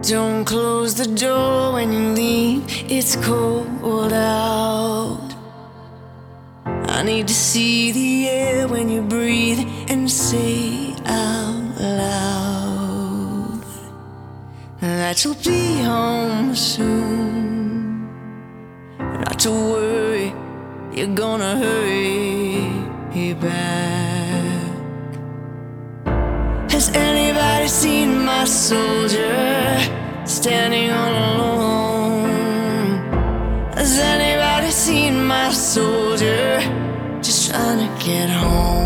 Don't close the door when you leave, it's cold out. I need to see the air when you breathe and say out loud that you'll be home soon. Not to worry, you're gonna hurry back. Has anybody seen my soldier standing all alone? Has anybody seen my soldier just trying to get home?